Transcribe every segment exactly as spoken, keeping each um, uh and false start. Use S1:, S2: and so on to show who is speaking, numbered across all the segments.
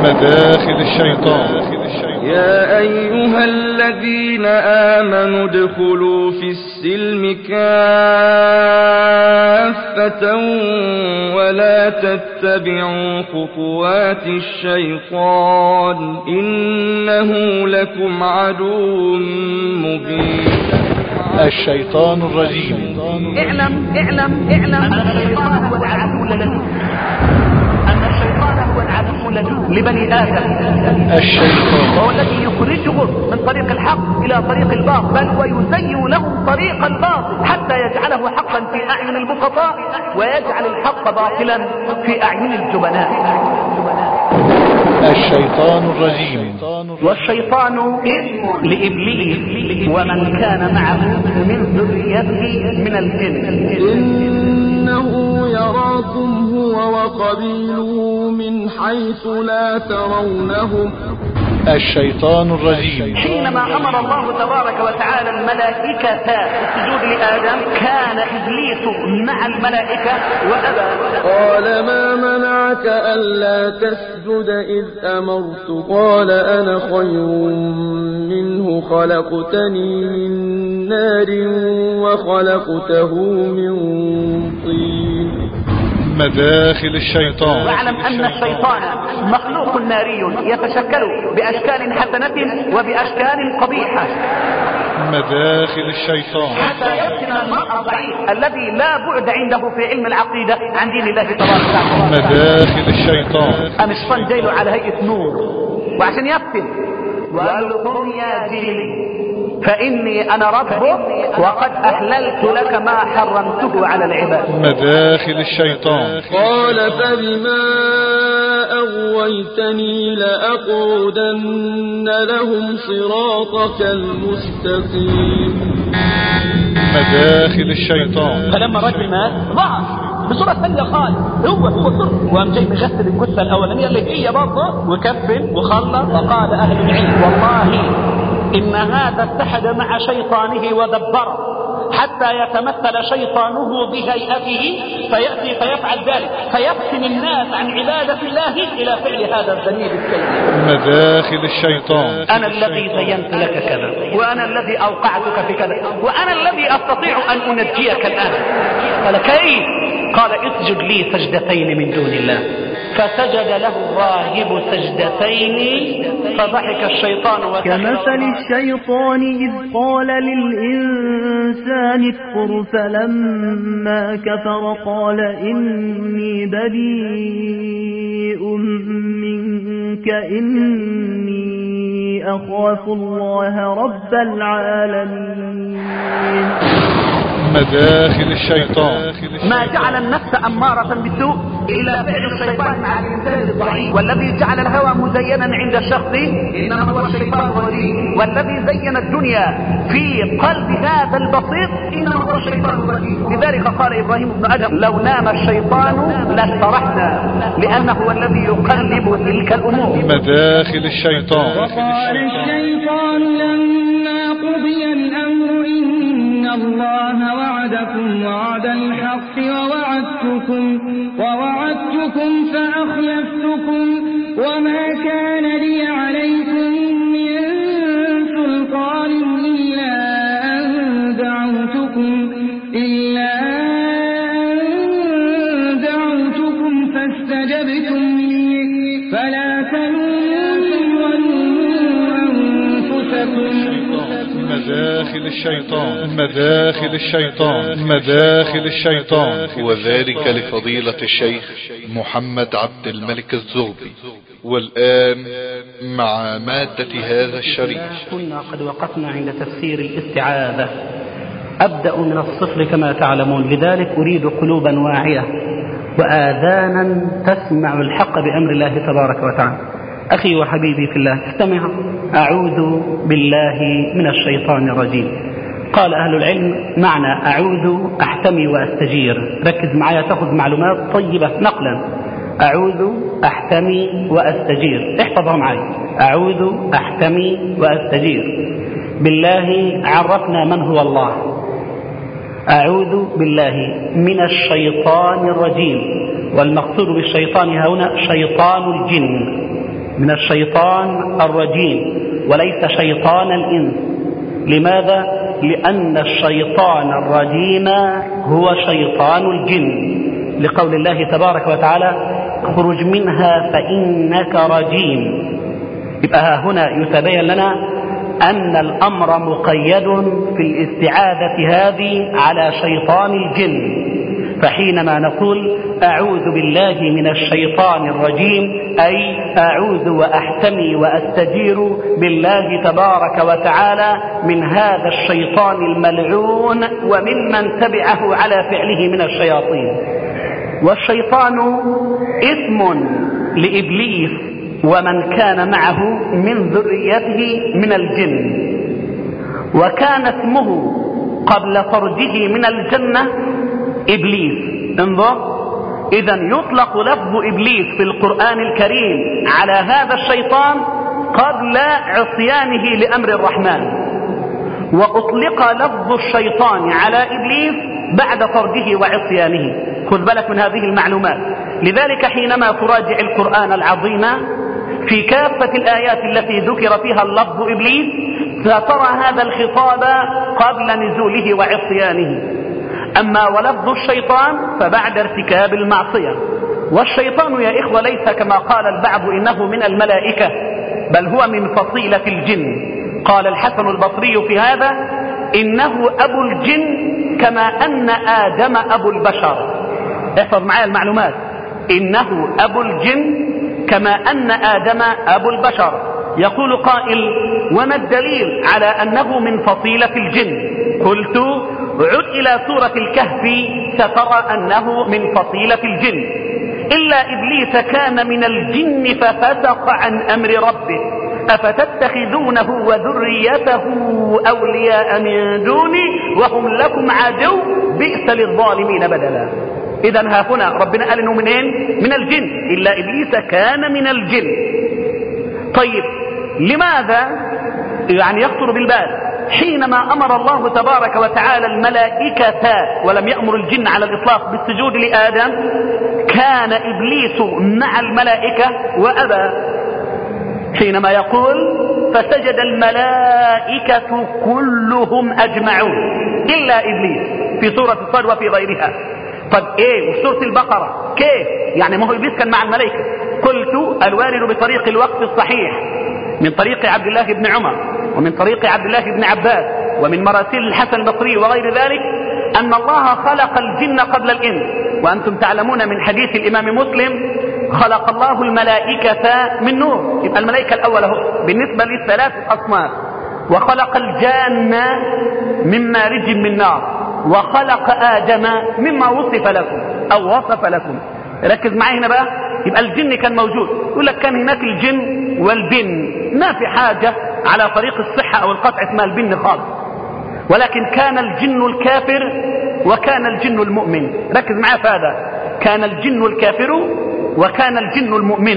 S1: مداخل الشيطان.
S2: يا أيها الذين آمنوا ادخلوا في السلم كافة ولا تتبعوا خطوات الشيطان إنه لكم عدو مبين.
S1: الشيطان الرجيم.
S3: اعلم اعلم اعلم أن الشيطان هو العدو لدود أن الشيطان هو العدو لدود لبني آدم.
S1: الشيطان
S3: وهو الذي يخرجهم من طريق الحق إلى طريق الباطل، بل ويزين لهم طريق الباطل حتى يجعله حقا في أعين البسطاء ويجعل الحق باطلا في أعين الجبناء.
S1: الشيطان الرجيم.
S3: والشيطان اسم لإبليس ومن كان معه من ذريته من الجن.
S2: إنه يراكم هو وقبيله من حيث لا ترونهم.
S1: الشيطان الرجيم.
S3: حينما أمر الله تبارك وتعالى الملائكة بالسجود لآدم كان إبليس مع الملائكة وأبى.
S2: قال ما منعك ألا تسجد إذ أمرت؟ قال أنا خير منه خلقتني من نار وخلقته من طين.
S1: مداخل الشيطان.
S3: واعلم أن الشيطان مخلوق ناري يتشكل بأشكال حسنة وبأشكال قبيحة.
S1: مداخل الشيطان.
S3: حتى يفتن المرء الضعيف الذي لا بعد عنده في علم العقيدة عن دين الله تبارك وتعالى.
S1: مداخل الشيطان.
S3: أم الشيطان جايله على هيئة نور وعشان يفتن وقال له قم يا جيلي فإني أنا ربك وقد أحللت لك ما حرمته على العباد.
S1: مداخل الشيطان.
S2: قال فبما أغويتني لأقعدن لهم صراطك المستقيم.
S1: مداخل الشيطان.
S3: فلما الرجل مات ضعف بصورة ثانية خالص هو هو سر وقام جاي مغسل الجثة الأولانية اللي هي برضه وكفن وخلص. وقال أهل العلم والله إن هذا اتحد مع شيطانه ودبره حتى يتمثل شيطانه بهيئته فيأتي فيفعل ذلك فيفتن الناس عن عبادة الله إلى فعل هذا الذنيب السيء.
S1: مداخل الشيطان.
S3: أنا الذي زينت لك كذا وأنا الذي أوقعتك في كذا وأنا الذي أستطيع أن أنجيك الآن. قال كيف؟ قال اسجد لي سجدتين من دون الله. فسجد له الراهب سجدتين فضحك الشيطان وكفر.
S4: كمثل الشيطان إذ قال للإنسان اكفر فلما كفر قال إني بريء منك إني أخاف الله رب العالمين.
S1: مداخل الشيطان.
S3: ما جعل النفس أمارة بالسوء إلا فعل الشيطان مع الإنسان الضعيف. والذي جعل الهوى مزينا عند الشخص إنما هو الشيطان الرجيم. والذي زين الدنيا في قلب هذا البسيط إنما هو الشيطان الرجيم. لذلك قال إبراهيم بن أدم لو نام الشيطان لاسترحنا لأنه هو الذي يقلب تلك الأمور.
S1: مداخل الشيطان.
S4: وقال الشيطان لما قضي الأمر إن الله وعدكم وعد الحق ووعدتكم ووعدتكم فأخلفتكم وما كان لي عليكم من سلطان إلا أن دعوتكم إلا أن دعوتكم فاستجبتم لي فلا تلوموني ولوموا أنفسكم.
S1: مداخل الشيطان. مداخل الشيطان. مداخل الشيطان.
S5: وذلك لفضيلة الشيخ محمد عبد الملك الزغبي. والآن مع مادة هذا الشريط.
S3: كنا قد وقفنا عند تفسير الاستعاذة. أبدأ من الصفر كما تعلمون لذلك أريد قلوبا واعية وآذانا تسمع الحق بأمر الله تبارك وتعالى. أخي وحبيبي في الله استمع. أعوذ بالله من الشيطان الرجيم. قال أهل العلم معنى أعوذ أحتمي وأستجير. ركز معايا تأخذ معلومات طيبة نقلا. أعوذ أحتمي وأستجير احفظها معي. أعوذ أحتمي وأستجير. بالله عرفنا من هو الله. أعوذ بالله من الشيطان الرجيم والمقصود بالشيطان هنا شيطان الجن من الشيطان الرجيم وليس شيطان الإنس. لماذا؟ لأن الشيطان الرجيم هو شيطان الجن، لقول الله تبارك وتعالى اخرج منها فإنك رجيم. يبقى هنا يتبين لنا أن الأمر مقيد في الاستعاذة هذه على شيطان الجن. فحينما نقول أعوذ بالله من الشيطان الرجيم أي أعوذ وأحتمي وأستجير بالله تبارك وتعالى من هذا الشيطان الملعون وممن تبعه على فعله من الشياطين. والشيطان اسم لإبليس ومن كان معه من ذريته من الجن، وكان اسمه قبل طرده من الجنة إبليس. انظر، إذا يطلق لفظ إبليس في القرآن الكريم على هذا الشيطان قبل عصيانه لأمر الرحمن، وأطلق لفظ الشيطان على إبليس بعد طرده وعصيانه. خذ بالك من هذه المعلومات. لذلك حينما تراجع القرآن العظيم في كافة الآيات التي ذكر فيها اللفظ إبليس سترى هذا الخطاب قبل نزوله وعصيانه. أما ولفظ الشيطان فبعد ارتكاب المعصية. والشيطان يا إخوة ليس كما قال البعض إنه من الملائكة، بل هو من فصيلة الجن. قال الحسن البصري في هذا إنه أبو الجن كما أن آدم أبو البشر. احفظ معايا المعلومات، إنه أبو الجن كما أن آدم أبو البشر. يقول قائل وما الدليل على أنه من فصيلة الجن؟ قلت عد إلى سورة الكهف سترى أنه من فصيلة الجن. إلا إبليس كان من الجن ففسق عن أمر ربه أفتتخذونه وذريته أولياء من دوني وهم لكم عدو بئس للظالمين بدلا. إذا ها هنا ربنا قال إنه منين؟ من الجن. إلا إبليس كان من الجن. طيب لماذا يعني يخطر بالبال حينما أمر الله تبارك وتعالى الملائكة ولم يأمر الجن على الإطلاق بالسجود لآدم كان إبليس مع الملائكة وأبى؟ حينما يقول فسجد الملائكة كلهم أجمعون إلا إبليس في سورة الصاد وفي غيرها. طب ايه وسورة البقرة كيف يعني؟ ما هو إبليس كان مع الملائكة. قلت الوارد بطريق الوقت الصحيح من طريق عبد الله بن عمر ومن طريق عبد الله بن عباس ومن مراسيل الحسن البصري وغير ذلك أن الله خلق الجن قبل الإنس. وأنتم تعلمون من حديث الإمام مسلم خلق الله الملائكة من نور. يبقى الملائكة الأول هو بالنسبة للثلاث أصناف. وخلق الجان من مارج من نار، وخلق آدم مما وصف لكم أو وصف لكم. ركز معي هنا بقى. يبقى الجن كان موجود. يقول لك كان هناك الجن والبن، ما في حاجة على طريق الصحة أو القطع اسمها البن خالص. ولكن كان الجن الكافر وكان الجن المؤمن. ركز معي في هذا. كان الجن الكافر وكان الجن المؤمن،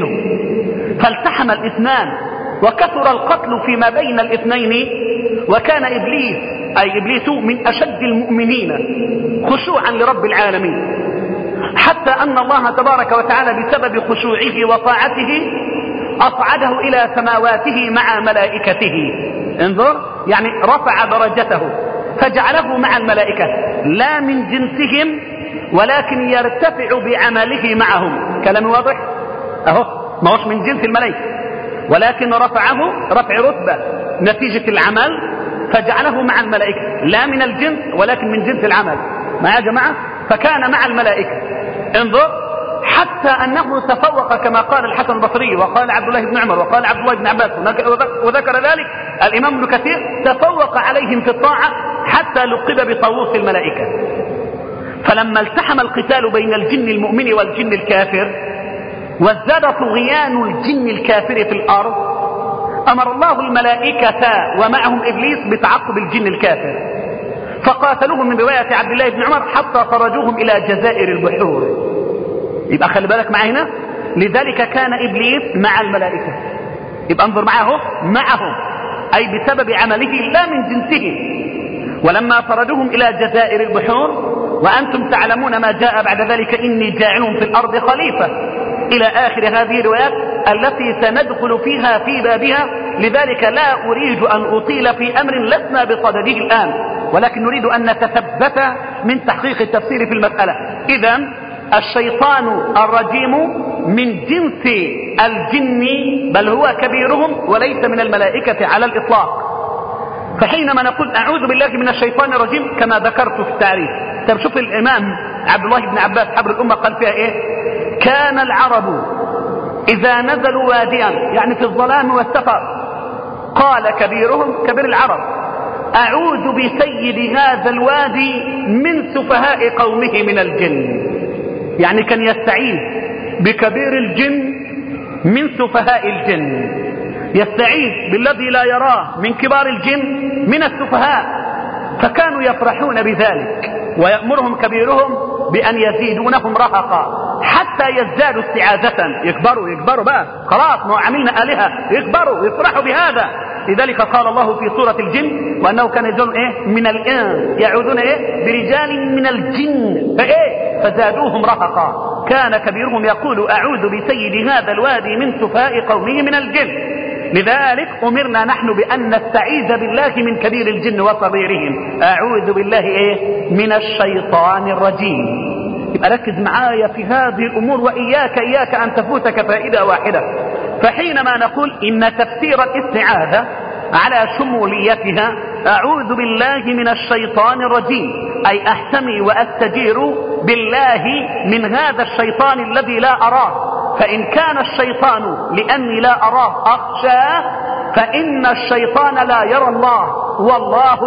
S3: فالتحم الاثنان وكثر القتل فيما بين الاثنين. وكان إبليس أي إبليس من أشد المؤمنين خشوعا لرب العالمين، حتى أن الله تبارك وتعالى بسبب خشوعه وطاعته أصعده إلى سماواته مع ملائكته. انظر، يعني رفع درجته فجعله مع الملائكة لا من جنسهم ولكن يرتفع بعمله معهم. كلام واضح أهو، ما هوش من جنس الملائكة ولكن رفعه رفع رتبة نتيجة العمل فجعله مع الملائكة لا من الجنس ولكن من جنس العمل. ما يا جماعة؟ فكان مع الملائكة. انظر، حتى أنه تفوق كما قال الحسن البصري وقال عبد الله بن عمر وقال عبد الله بن عباس وذكر ذلك الإمام ابن كثير تفوق عليهم في الطاعة حتى لقب بطاووس الملائكة. فلما التحم القتال بين الجن المؤمن والجن الكافر وازداد طغيان الجن الكافر في الأرض أمر الله الملائكة ومعهم إبليس بتعقب الجن الكافر فقاتلوهم من رواية عبد الله بن عمر حتى خرجوهم إلى جزائر البحور. يبقى خلي بالك معنا، لذلك كان إبليس مع الملائكة. يبقى انظر معه معهم أي بسبب عمله لا من جنسه. ولما طردوهم إلى جزائر البحور وأنتم تعلمون ما جاء بعد ذلك إني جاعل في الأرض خليفة إلى آخر هذه الروايات التي سندخل فيها في بابها، لذلك لا أريد أن أطيل في أمر لسنا بصدده الآن، ولكن نريد أن نتثبت من تحقيق التفسير في المسألة. إذن الشيطان الرجيم من جنس الجن، بل هو كبيرهم وليس من الملائكة على الإطلاق. فحينما نقول أعوذ بالله من الشيطان الرجيم كما ذكرت في التعريف، طب شوف الإمام عبد الله بن عباس حبر الأمة قال فيها إيه؟ كان العرب إذا نزلوا واديا، يعني في الظلام والسفر، قال كبيرهم كبير العرب أعوذ بسيد هذا الوادي من سفهاء قومه من الجن، يعني كان يستعيذ بكبير الجن من سفهاء الجن، يستعيذ بالذي لا يراه من كبار الجن من السفهاء، فكانوا يفرحون بذلك، ويأمرهم كبيرهم بأن يزيدونهم رهقا حتى يزدادوا استعاذة، يكبروا يكبروا بقى خلاص ما عملنا آلهة، يكبروا يفرحوا بهذا. لذلك قال الله في سورة الجن وأنه كان يجون إيه من الإنس يعوذون إيه برجال من الجن فإيه فزادوهم رهقا، كان كبيرهم يقول أعوذ بسيد هذا الوادي من سفهاء قومه من الجن. لذلك أمرنا نحن بأن نستعيذ بالله من كبير الجن وصغيرهم، أعوذ بالله إيه من الشيطان الرجيم. يبقى ركز معايا في هذه الأمور، وإياك إياك أن تفوتك فائدة واحدة. فحينما نقول إن تفسير الاستعاذة على شموليتها أعوذ بالله من الشيطان الرجيم، أي أحتمي وأستجير بالله من هذا الشيطان الذي لا أراه، فإن كان الشيطان لأني لا أراه أخشاه، فإن الشيطان لا يرى الله، والله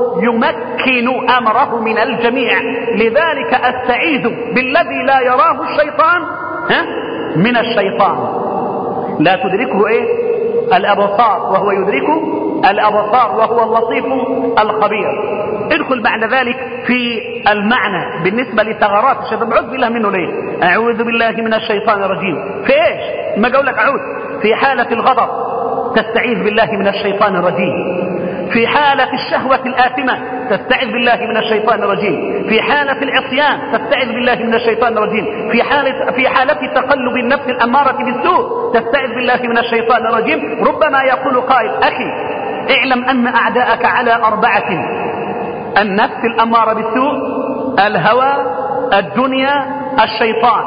S3: يمكن أمره من الجميع. لذلك أستعيذ بالذي لا يراه الشيطان ها من الشيطان، لا تدركه إيه الأبصار وهو يدرك الأبصار وهو اللطيف الخبير. ادخل بعد ذلك في المعنى بالنسبة لثغرات الشيطان، أعوذ بالله منه ليه؟ أعوذ بالله من الشيطان الرجيم في إيش؟ ما قولك أعوذ في حالة الغضب تستعيذ بالله من الشيطان الرجيم، في حالة الشهوة الآثمة تستعيذ بالله من الشيطان الرجيم، في حالة العصيان تستعيذ بالله من الشيطان الرجيم، في حالة في حالة تقلب النفس الأمارة بالسوء تستعيذ بالله من الشيطان الرجيم. ربما يقول قائل أخي اعلم أن أعداءك على أربعة: النفس الأمارة بالسوء، الهوى، الدنيا، الشيطان.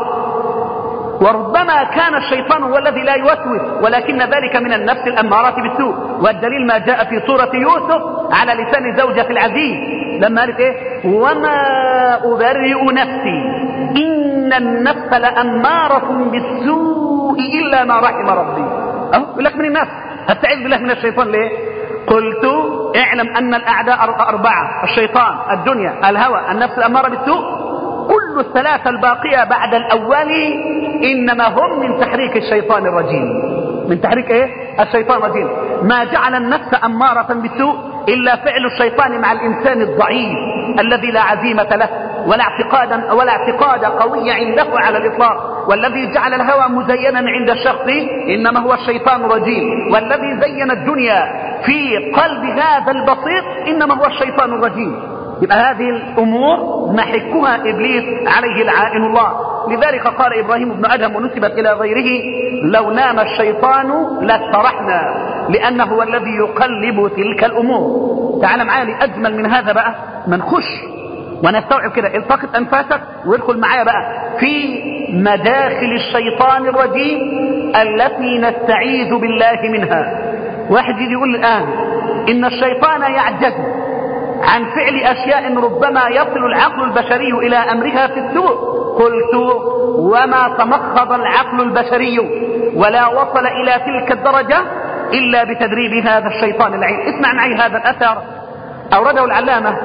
S3: وربما كان الشيطان هو الذي لا يوسوس، ولكن ذلك من النفس الأمارة بالسوء، والدليل ما جاء في سورة يوسف على لسان زوجة العزيز لما قالت إيه؟ وما أبرئ نفسي إن النفس لأمارة بالسوء إلا ما رحم ربي. أهو يقول لك من النفس، هتعيذ بالله من الشيطان ليه؟ قلت اعلم أن الأعداء أربعة: الشيطان، الدنيا، الهوى، النفس الأمارة بالسوء. كل الثلاثة الباقية بعد الأول إنما هم من تحريك الشيطان الرجيم، من تحريك إيه؟ الشيطان الرجيم. ما جعل النفس أمارة بالسوء إلا فعل الشيطان مع الإنسان الضعيف الذي لا عزيمة له ولا اعتقادا ولا اعتقاد قوي عنده على الإطلاق. والذي جعل الهوى مزينا عند الشخص إنما هو الشيطان الرجيم، والذي زين الدنيا في قلب هذا البسيط إنما هو الشيطان الرجيم. يبقى هذه الأمور محكها إبليس عليه لعائن الله. لذلك قال إبراهيم بن أدهم ونسبت إلى غيره: لو نام الشيطان لاسترحنا، لأنه هو الذي يقلب تلك الأمور. تعال معايا لأجمل من هذا بقى، ما نخش ونستوعب كده، التقط أنفاسك وادخل معايا بقى في مداخل الشيطان الرجيم التي نستعيذ بالله منها. واحد يجي يقول الآن إن الشيطان يعجز عن فعل أشياء ربما يصل العقل البشري إلى أمرها في السوء. قلت وما تمخض العقل البشري ولا وصل إلى تلك الدرجة إلا بتدريب هذا الشيطان اللعين. اسمع معي هذا الأثر أورده العلامة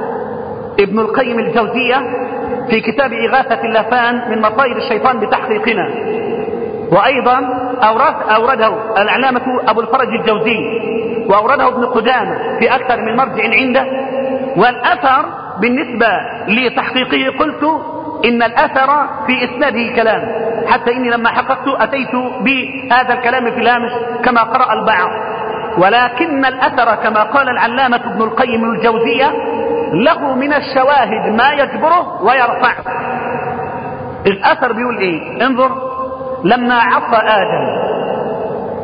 S3: ابن القيم الجوزية في كتاب إغاثة اللافان من مصائد الشيطان بتحقيقنا، وأيضا أورده العلامة أبو الفرج الجوزي، وأورده ابن قدامة في أكثر من مرجع عنده. والأثر بالنسبة لتحقيقه قلت إن الأثر في إسناده كلام، حتى إني لما حققت أتيت بهذا الكلام في الهامش كما قرأ البعض، ولكن الأثر كما قال العلامة ابن القيم الجوزية له من الشواهد ما يجبره ويرفعه. الأثر بيقول إيه؟ انظر: لما عصى آدم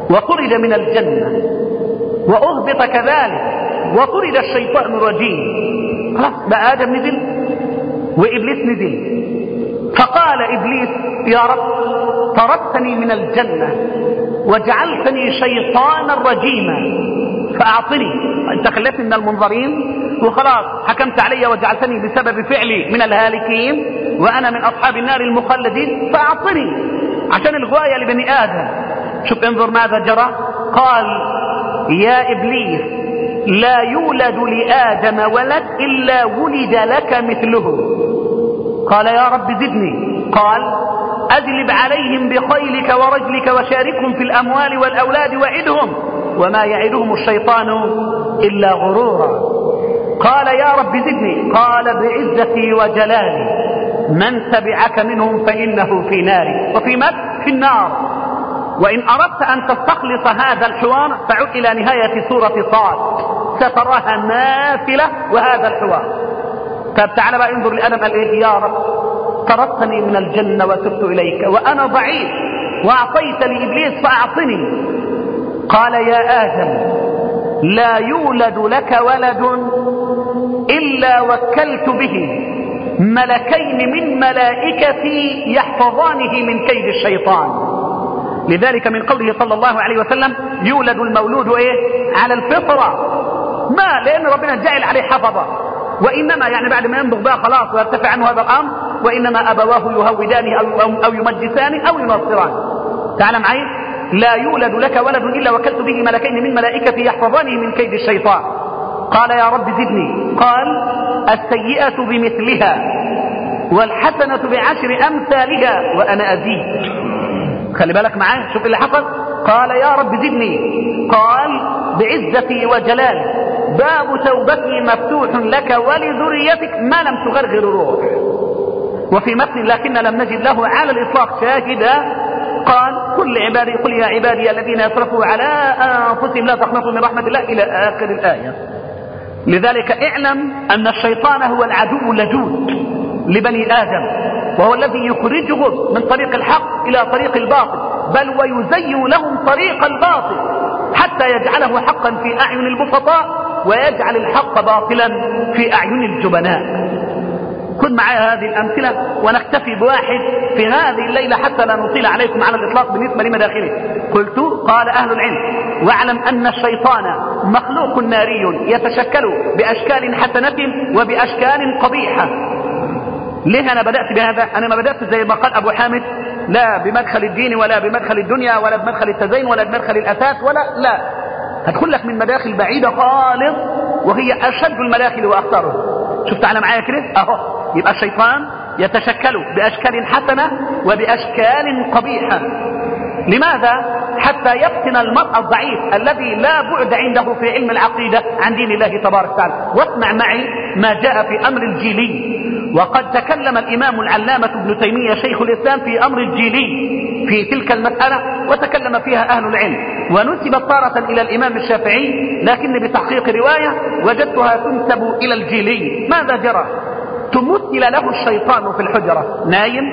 S3: وطرد من الجنة وأهبط كذلك وطرد الشيطان الرجيم. خلاص بقى آدم نزل وإبليس نزل. فقال إبليس يا رب طردتني من الجنة وجعلتني شيطانا رجيما فأعطني، أنت خلتني من المنظرين وخلاص حكمت علي وجعلتني بسبب فعلي من الهالكين وأنا من أصحاب النار المخلدين، فأعطني عشان الغاية لبني آدم. شوف انظر ماذا جرى. قال يا إبليس لا يولد لآدم ولد إلا ولد لك مثله. قال يا رب زدني. قال أجلب عليهم بخيلك ورجلك وشاركهم في الأموال والأولاد وعدهم وما يعدهم الشيطان إلا غرورا. قال يا رب زدني. قال بعزتي وجلالي من تبعك منهم فإنه في ناري وفي مت في النار. وإن أردت أن تستخلص هذا الحوار فعد إلى نهاية سورة صاد ستراها ماثلة وهذا الحوار. طب تعالى بقى انظر لآدم قال إيه؟ يا رب طردتني من الجنة وتبت إليك وأنا ضعيف وأعطيت لإبليس فأعطني. قال يا آدم لا يولد لك ولد إلا وكلت به ملكين من ملائكتي يحفظانه من كيد الشيطان. لذلك من قوله صلى الله عليه وسلم يولد المولود إيه؟ على الفطرة. ما لأن ربنا جعل عليه حفظة، وإنما يعني بعد ما ينضغ بقى خلاص ويرتفع عنه هذا الأمر وإنما أبواه يهودانه أو, أو, أو يمجسانه أو ينصرانه. تعال معي. لا يولد لك ولد إلا وكلت به ملكين من ملائكتي يحفظانه من كيد الشيطان. قال يا رب زدني. قال السيئة بمثلها والحسنة بعشر أمثالها وأنا أزيد. خلي بالك معاه. شوف اللي حصل. قال يا رب زدني. قال بعزتي وجلالي باب توبتي مفتوح لك ولذريتك ما لم تغرغر الروح. وفي متن لكن لم نجد له على الإطلاق شاهدا. قال كل عبادي قل يا عبادي الذين يسرفوا على أنفسهم لا تقنطوا من رحمة الله إلى آخر الآية. لذلك اعلم أن الشيطان هو العدو اللدود لبني آدم، وهو الذي يخرجهم من طريق الحق إلى طريق الباطل، بل ويزين لهم طريق الباطل حتى يجعله حقا في أعين البسطاء ويجعل الحق باطلا في أعين الجبناء. كن معي هذه الأمثلة ونكتفي بواحد في هذه الليلة حتى لا نطيل عليكم على الإطلاق بالنسبة لمداخله. قلت قال أهل العلم واعلم أن الشيطان مخلوق ناري يتشكل بأشكال حسنة وبأشكال قبيحة. ليه أنا بدأت بهذا؟ أنا ما بدأت زي ما قال أبو حامد لا بمدخل الدين ولا بمدخل الدنيا ولا بمدخل التزين ولا بمدخل الأساس ولا لا، هدخل لك من مداخل بعيدة خالص وهي أشد المداخل وأخطرها. شفت على معايا كده أهو. يبقى الشيطان يتشكل بأشكال حسنة وبأشكال قبيحة. لماذا؟ حتى يفتن المرء الضعيف الذي لا بعد عنده في علم العقيدة عن دين الله تبارك وتعالى. واسمع معي ما جاء في أمر الجيلي. وقد تكلم الإمام العلامة ابن تيمية شيخ الإسلام في أمر الجيلي في تلك المسألة وتكلم فيها أهل العلم، ونسبت تارة إلى الإمام الشافعي لكن بتحقيق رواية وجدتها تنسب إلى الجيلي. ماذا جرى؟ تمثل له الشيطان في الحجرة نايم،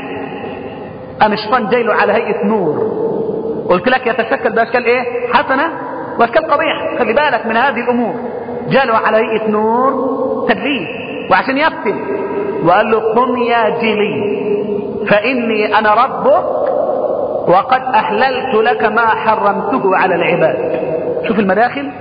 S3: أم الشيطان جايله على هيئة نور. قلت لك يتشكل بأشكال إيه؟ حسنة وأشكال قبيحة. خلي بالك من هذه الأمور. جاله على هيئة نور تدليس وعشان يفتن، وقال له قم يا جيلي فإني أنا ربك وقد أحللت لك ما حرمته على العباد. شوف المداخل.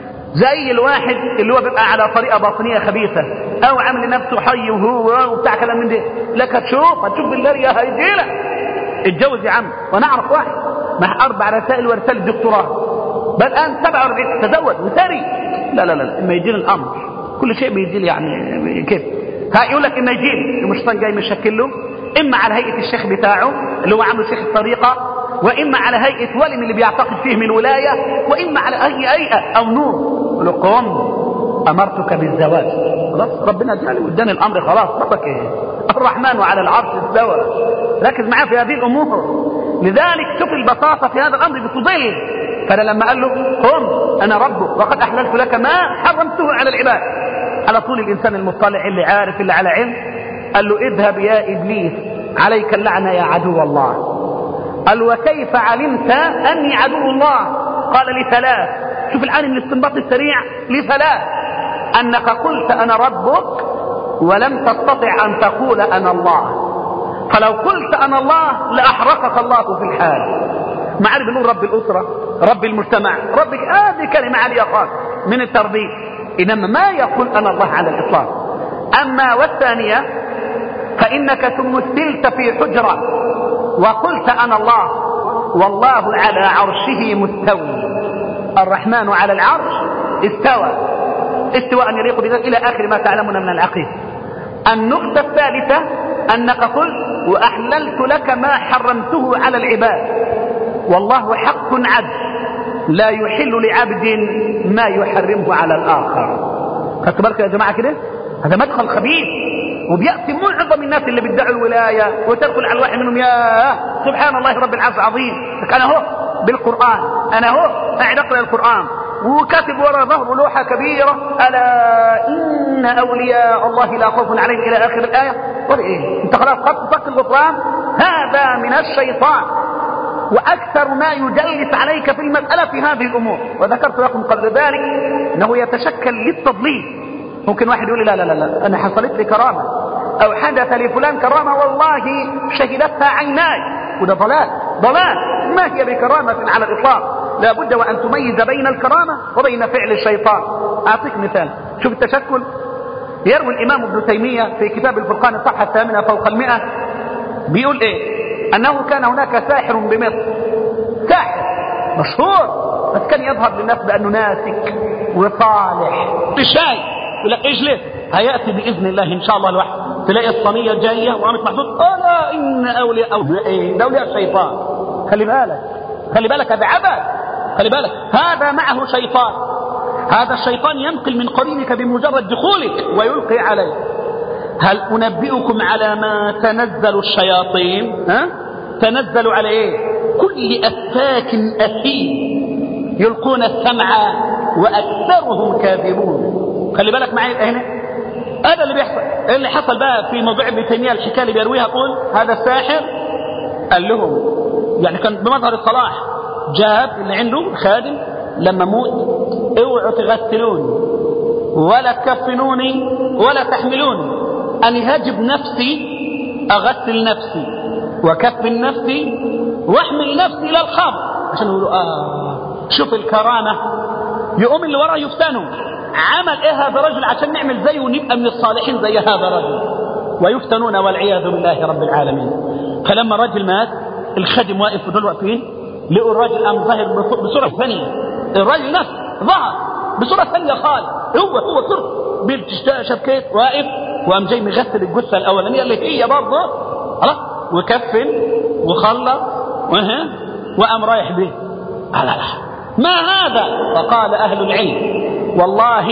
S3: زي الواحد اللي هو بيبقى على طريقة باطنية خبيثة أو عامل نفسه حي وهو وبتاع كلام من ده، لك هتشوف هتشوف بالله يا هيجيلك اتجوز يا عم. وانا اعرف واحد مع اربع رسائل ورسالة دكتوراه بل الان سبعة واربعين تزوج وثري. لا لا لا اما يجي الامر كل شيء بيجي يعني كده. ها يقول لك اما يجي المشيطان جاي مشكل له اما على هيئة الشيخ بتاعه اللي هو عامل شيخ الطريقة، واما على هيئة ولي من اللي بيعتقد فيه من ولاية، واما على اي هيئة او نور. يقول قم امرتك بالزواج. خلاص ربنا جعل قدام الامر خلاص. ربك ايه؟ الرحمن على العرش استوى. ركز معاه في هذه الامور. لذلك شوف البساطة في هذا الامر بتضل. فانا لما قال له قم انا ربك وقد احللت لك ما حرمته على العباد، على طول الانسان المطلع اللي عارف اللي على علم قال له اذهب يا ابليس عليك اللعنة يا عدو الله. قال وكيف علمت أني عدو الله؟ قال لثلاث. شوف الآن من الاستنباط السريع لثلاث: أنك قلت أنا ربك ولم تستطع أن تقول أنا الله، فلو قلت أنا الله لأحرقك الله في الحال. معارف بنقول رب الأسرة، رب المجتمع، ربك، هذه كلمة عالية خالص من التربية، إنما ما يقول أنا الله على الإطلاق. أما والثانية فإنك تمثلت في حجرة وقلت أنا الله والله على عرشه مستوي، الرحمن على العرش استوى استواء يليق بذلك إلى آخر ما تعلمون من العقيدة. النقطة الثالثة أنك قلت وأحللت لك ما حرمته على العباد، والله حق عدل لا يحل لعبد ما يحرمه على الآخر. خدت بالك يا جماعة كده؟ هذا مدخل خبيث، وبيأتي معظم الناس اللي بيدعوا الولاية وتدخل على الواحد منهم يا سبحان الله رب العرش العظيم، أنا هو بالقرآن، أنا هو قاعد أقرأ القرآن وكاتب وراء ظهره لوحة كبيرة ألا إن أولياء الله لا خوف عليهم إلى آخر الآية. قل إيه أنت خلاص خدت فك الغفران؟ هذا من الشيطان، وأكثر ما يجلس عليك في المسألة في هذه الأمور. وذكرت لكم قبل ذلك أنه يتشكل للتضليل. ممكن واحد يقول لي لا لا لا, لا أنا حصلت لي كرامة أو حدث لفلان كرامة والله شهدتها عيناي، وده ضلال ضلال، ما هي بكرامة على الإطلاق. لا بد وأن تميز بين الكرامة وبين فعل الشيطان. أعطيك مثال، شوف التشكل. يروي الإمام ابن تيمية في كتاب الفرقان الصفحة الثامنة فوق المئة بيقول إيه؟ أنه كان هناك ساحر بمصر، ساحر مشهور، بس كان يظهر للناس بأنه ناسك وصالح. الشاي يقول لك اجلس هيأتي بإذن الله إن شاء الله الواحد تلاقي الصينية جاية وعمت محطوط ألا إن أولياء أولياء أولياء الشيطان. خلي بالك خلي بالك هذا عبث، خلي بالك هذا معه شيطان. هذا الشيطان ينقل من قرينك بمجرد دخولك ويلقي عليك. هل أنبئكم على ما تنزل الشياطين؟ ها؟ تنزل على إيه؟ كل أفاك أثيم يلقون السمع وأكثرهم كاذبون. خلي بالك معي هنا، هذا اللي بيحصل. اللي حصل بقى في موضوع ابن تيمية الحكاية اللي بيرويها، قول هذا الساحر قال لهم يعني كان بمظهر الصلاح، جاب اللي عنده خادم لما موت اوعوا تغسلوني ولا تكفنوني ولا تحملوني، أني هاجب نفسي أغسل نفسي وكفن نفسي واحمل نفسي إلى الخمر عشان يقولوا آه شوف الكرامة. يقوم اللي وراه يفتنوا، عمل إيه هذا الرجل عشان نعمل زيه ونبقى من الصالحين زي هذا الرجل، ويفتنون والعياذ بالله رب العالمين. فلما الرجل مات الخادم واقف ودول واقفين، لقوا الرجل قام ظاهر بصورة ثانية، الرجل نفسه ظهر بصورة ثانية خالص، هو هو صرف بالشبكيت واقف، وقام جاي مغسل الجثة الأولانية اللي هي برضه خلاص وكفن وخلص وها وقام رايح به. لا لا ما هذا؟ فقال أهل العلم والله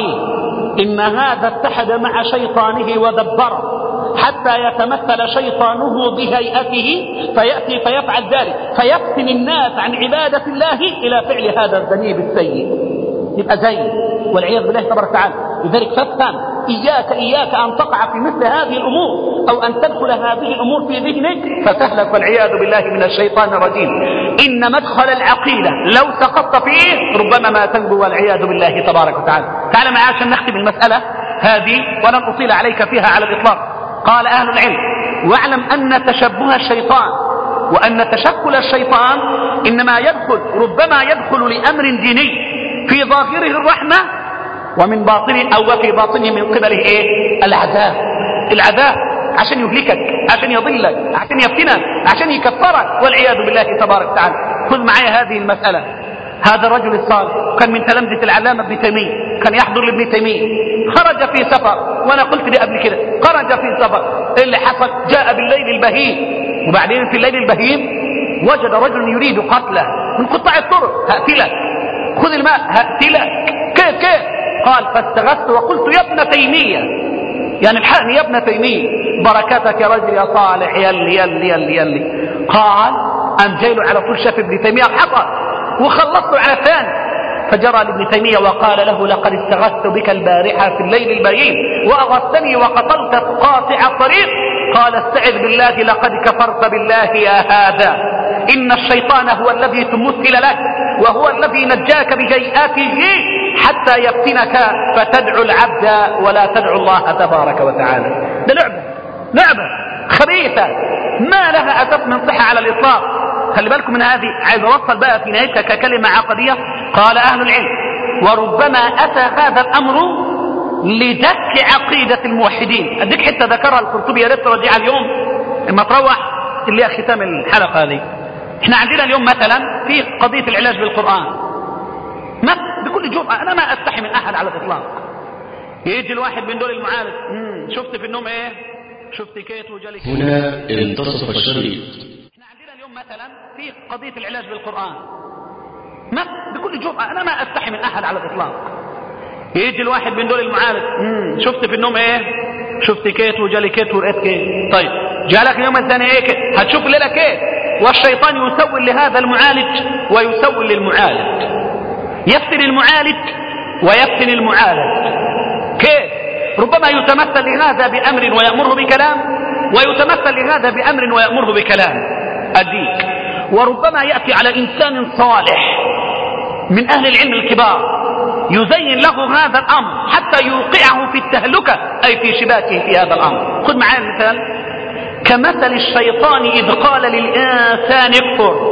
S3: إن هذا اتحد مع شيطانه ودبره حتى يتمثل شيطانه بهيئته فيأتي فيفعل ذلك فيفتن الناس عن عبادة الله إلى فعل هذا الذنيب السيء، يبقى زي والعياذ بالله تبارك وتعالى. لذلك فافهم، إياك إياك أن تقع في مثل هذه الأمور أو أن تدخل هذه الأمور في ذهنك فتهلك والعياذ بالله من الشيطان الرجيم. إن مدخل العقيدة لو سقطت فيه ربما ما تنجو والعياذ بالله تبارك وتعالى. تعال معي عشان نختم المسألة هذه ولن أطيل عليك فيها على الإطلاق. قال أهل العلم واعلم أن تشبه الشيطان وأن تشكل الشيطان إنما يدخل ربما يدخل لأمر ديني في ظاهره الرحمة ومن باطنه أو في باطنه من قبله إيه؟ العذاب. العذاب عشان يهلكك، عشان يضلك، عشان يفتنك، عشان يكفرك والعياذ بالله تبارك وتعالى. خذ معي هذه المسألة. هذا الرجل الصالح كان من تلامذة العلامة ابن تيمية، كان يحضر لابن تيمية، خرج في سفر، وأنا قلت لي قبل كده خرج في سفر. اللي حصل جاء بالليل البهيم، وبعدين في الليل البهيم وجد رجل يريد قتله من قطاع الطرق، هقتلك خذ الماء هقتلك. كيف كيف؟ قال فاستغثت وقلت يا ابن تيمية، يعني الحقني يا ابن تيمية بركاتك يا رجل يا صالح يلي يلي يلي يلي. قال أم جيله على طول شاف ابن تيمية حصل وخلصته على ثاني، فجرى لابن تيمية وقال له لقد استغثت بك البارحة في الليل البهيم وأغثتني وقتلت قاطع الطريق. قال استعذ بالله لقد كفرت بالله يا هذا إن الشيطان هو الذي تمثل لك وهو الذي نجاك بهيئاته حتى يفتنك فتدعو العبد ولا تدعو الله تبارك وتعالى. ده لعبة لعبة خبيثة ما لها أساس من صحة على الإطلاق. خلي بالكم من هذه. عايز أوصل بقى في نهايتها ككلمة عقدية. قال أهل العلم وربما أتى هذا الأمر لدك عقيدة الموحدين. أديك حتى ذكرها القرطبي يا ريت ترجعها اليوم لما تروح اللي هي ختام الحلقة هذه. احنا عندنا اليوم مثلا في قضية العلاج بالقرآن ما بكل جرأة أنا ما أستحي من أحد على الإطلاق. يجي الواحد من دول المعالج شفت في النوم إيه شفت كيت وجالي كيت.
S6: هنا انتصف الشريط.
S3: احنا عندنا اليوم مثلا في قضية العلاج بالقرآن ما بكل جرأة أنا ما أستحي من أحد على الإطلاق. يجي الواحد من دول المعالج شفت في النوم إيه شفت كيت وجالي كيت ورقيت كيت. طيب جالك اليوم الثاني إيه كيت هتشوف الليلة كيت. والشيطان يسول لهذا المعالج ويسول للمعالج يفتن المعالج ويفتن المعالج. كيف ربما يتمثل لهذا بأمر ويأمره بكلام ويتمثل لهذا بأمر ويأمره بكلام أديك. وربما يأتي على إنسان صالح من أهل العلم الكبار يزين له هذا الأمر حتى يوقعه في التهلكة أي في شباكه في هذا الأمر. خذ معايا المثال كمثل الشيطان إذ قال للإنسان اكفر